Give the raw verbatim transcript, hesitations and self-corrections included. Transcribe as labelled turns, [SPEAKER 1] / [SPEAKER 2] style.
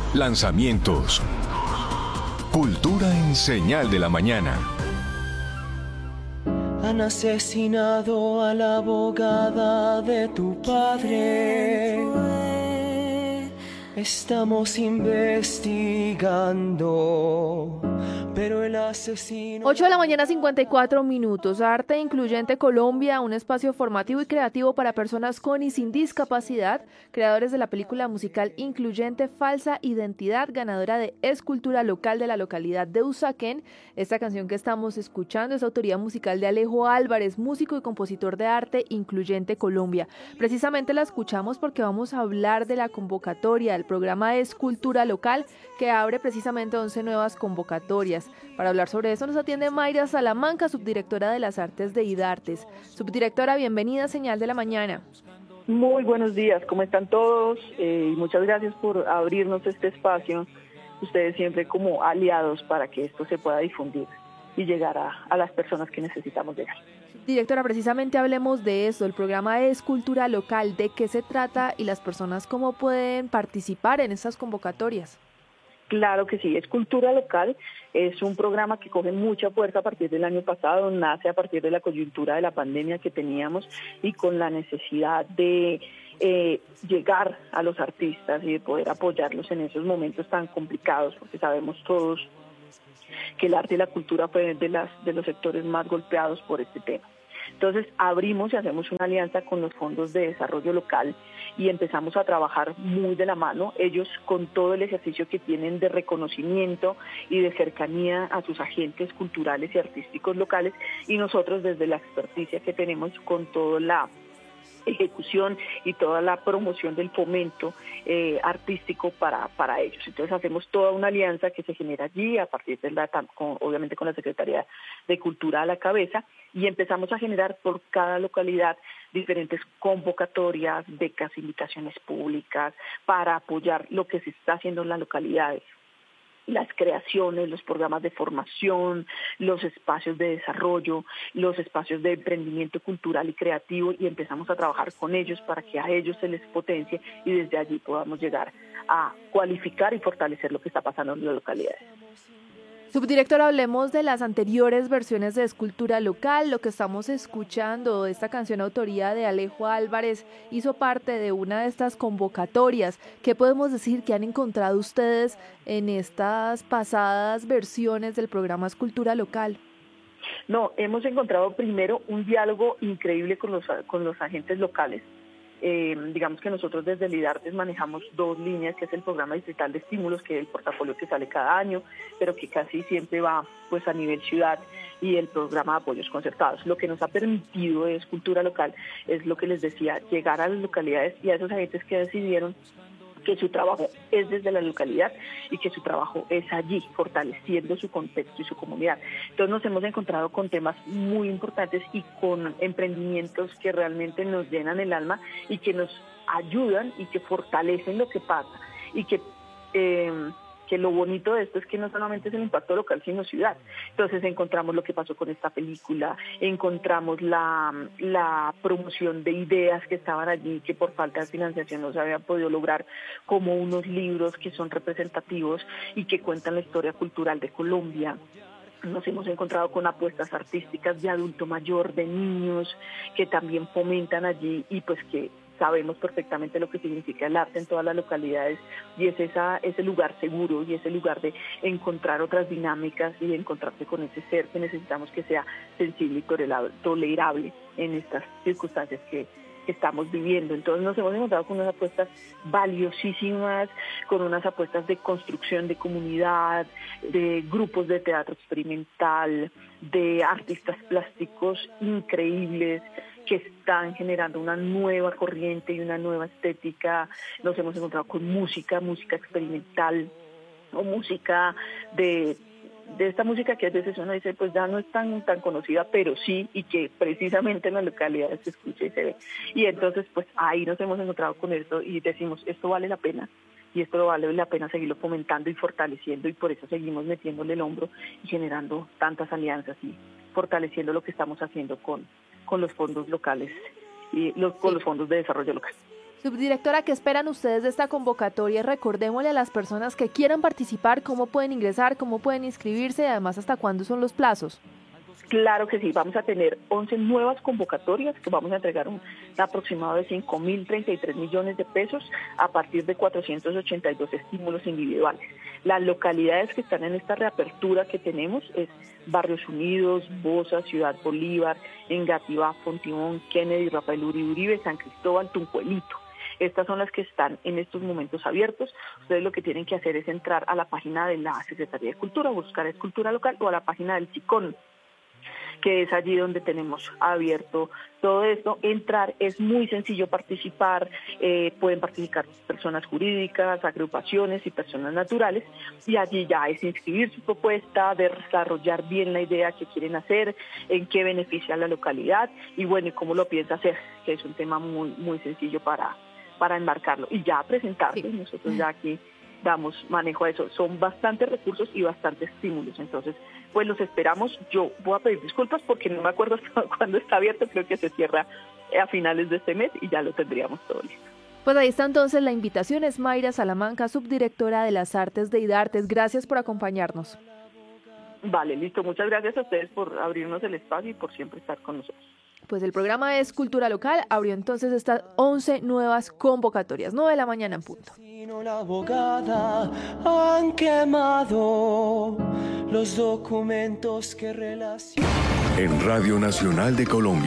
[SPEAKER 1] lanzamientos, cultura en Señal de la Mañana.
[SPEAKER 2] Han asesinado a la abogada de tu padre. Estamos investigando, pero el asesino...
[SPEAKER 3] ocho de la mañana, cincuenta y cuatro minutos. Arte Incluyente Colombia, un espacio formativo y creativo para personas con y sin discapacidad. Creadores de la película musical incluyente Falsa Identidad, ganadora de Escultura Local de la localidad de Usaquén. Esta canción que estamos escuchando es autoría musical de Alejo Álvarez, músico y compositor de Arte Incluyente Colombia. Precisamente la escuchamos porque vamos a hablar de la convocatoria del programa Escultura Local, que abre precisamente once nuevas convocatorias. Para hablar sobre eso nos atiende Mayra Salamanca, subdirectora de las Artes de IDARTES. Subdirectora, bienvenida a Señal de la Mañana.
[SPEAKER 4] Muy buenos días, ¿cómo están todos? Eh, y muchas gracias por abrirnos este espacio, ustedes siempre como aliados para que esto se pueda difundir y llegar a, a las personas que necesitamos llegar.
[SPEAKER 3] Directora, precisamente hablemos de eso, el programa Escultura Local, ¿de qué se trata y las personas cómo pueden participar en estas convocatorias?
[SPEAKER 4] Claro que sí, Escultura Local es un programa que coge mucha fuerza a partir del año pasado, nace a partir de la coyuntura de la pandemia que teníamos y con la necesidad de eh, llegar a los artistas y de poder apoyarlos en esos momentos tan complicados, porque sabemos todos que el arte y la cultura fue de, las, de los sectores más golpeados por este tema. Entonces abrimos y hacemos una alianza con los fondos de desarrollo local y empezamos a trabajar muy de la mano, ellos con todo el ejercicio que tienen de reconocimiento y de cercanía a sus agentes culturales y artísticos locales, y nosotros desde la experticia que tenemos con toda la ejecución y toda la promoción del fomento eh, artístico para, para ellos. Entonces hacemos toda una alianza que se genera allí a partir de la, con, obviamente con la Secretaría de Cultura a la cabeza, y empezamos a generar por cada localidad diferentes convocatorias, becas, invitaciones públicas para apoyar lo que se está haciendo en las localidades. Las creaciones, los programas de formación, los espacios de desarrollo, los espacios de emprendimiento cultural y creativo, y empezamos a trabajar con ellos para que a ellos se les potencie y desde allí podamos llegar a cualificar y fortalecer lo que está pasando en las localidades.
[SPEAKER 3] Subdirectora, hablemos de las anteriores versiones de Escultura Local. Lo que estamos escuchando, esta canción autoría de Alejo Álvarez, hizo parte de una de estas convocatorias. ¿Qué podemos decir que han encontrado ustedes en estas pasadas versiones del programa Escultura Local?
[SPEAKER 4] No, hemos encontrado primero un diálogo increíble con los, con los agentes locales. Eh, digamos que nosotros desde el IDARTES manejamos dos líneas, que es el programa distrital de estímulos, que es el portafolio que sale cada año, pero que casi siempre va pues a nivel ciudad, y el programa de apoyos concertados. Lo que nos ha permitido es Cultura Local, es lo que les decía, llegar a las localidades y a esos agentes que decidieron que su trabajo es desde la localidad y que su trabajo es allí, fortaleciendo su contexto y su comunidad. Entonces nos hemos encontrado con temas muy importantes y con emprendimientos que realmente nos llenan el alma y que nos ayudan y que fortalecen lo que pasa, y que... Eh, que lo bonito de esto es que no solamente es el impacto local, sino ciudad. Entonces encontramos lo que pasó con esta película, encontramos la, la promoción de ideas que estaban allí, que por falta de financiación no se habían podido lograr, como unos libros que son representativos y que cuentan la historia cultural de Colombia. Nos hemos encontrado con apuestas artísticas de adulto mayor, de niños, que también fomentan allí, y pues que sabemos perfectamente lo que significa el arte en todas las localidades, y es esa, ese lugar seguro y ese lugar de encontrar otras dinámicas y de encontrarse con ese ser que necesitamos que sea sensible y tolerable en estas circunstancias que, que estamos viviendo. Entonces nos hemos encontrado con unas apuestas valiosísimas, con unas apuestas de construcción de comunidad, de grupos de teatro experimental, de artistas plásticos increíbles, que están generando una nueva corriente y una nueva estética. Nos hemos encontrado con música, música experimental, o música de, de esta música que a veces uno dice, pues ya no es tan, tan conocida, pero sí, y que precisamente en las localidades se escucha y se ve. Y entonces, pues ahí nos hemos encontrado con esto y decimos, esto vale la pena, y esto vale la pena seguirlo fomentando y fortaleciendo, y por eso seguimos metiéndole el hombro y generando tantas alianzas y fortaleciendo lo que estamos haciendo con con los fondos locales y los, con los fondos de desarrollo local.
[SPEAKER 3] Subdirectora, ¿qué esperan ustedes de esta convocatoria? Recordémosle a las personas que quieran participar cómo pueden ingresar, cómo pueden inscribirse y además hasta cuándo son los plazos.
[SPEAKER 4] Claro que sí, vamos a tener once nuevas convocatorias que vamos a entregar un aproximado de cinco mil treinta y tres millones de pesos a partir de cuatrocientos ochenta y dos estímulos individuales. Las localidades que están en esta reapertura que tenemos es Barrios Unidos, Bosa, Ciudad Bolívar, Engativá, Fontibón, Kennedy, Rafael Uribe Uribe, San Cristóbal, Tunjuelito. Estas son las que están en estos momentos abiertos. Ustedes lo que tienen que hacer es entrar a la página de la Secretaría de Cultura, buscar Escultura Local o a la página del SICON, que es allí donde tenemos abierto todo esto. Entrar es muy sencillo, participar, eh, pueden participar personas jurídicas, agrupaciones y personas naturales, y allí ya es inscribir su propuesta, desarrollar bien la idea que quieren hacer, en qué beneficia a la localidad y bueno, y cómo lo piensa hacer, que es un tema muy, muy sencillo para, para enmarcarlo y ya presentarlo. Sí. Nosotros ya aquí damos manejo a eso. Son bastantes recursos y bastantes estímulos, entonces pues los esperamos. Yo voy a pedir disculpas porque no me acuerdo hasta cuándo está abierto, creo que se cierra a finales de este mes y ya lo tendríamos todo listo.
[SPEAKER 3] Pues ahí está entonces la invitación. Es Mayra Salamanca, subdirectora de las Artes de IDARTES. Gracias por acompañarnos.
[SPEAKER 4] Vale, listo. Muchas gracias a ustedes por abrirnos el espacio y por siempre estar con nosotros.
[SPEAKER 3] Pues el programa es Cultura Local, abrió entonces estas once nuevas convocatorias, nueve de la mañana en punto.
[SPEAKER 2] La abogada han quemado los documentos que relacionan.
[SPEAKER 1] En Radio Nacional de Colombia.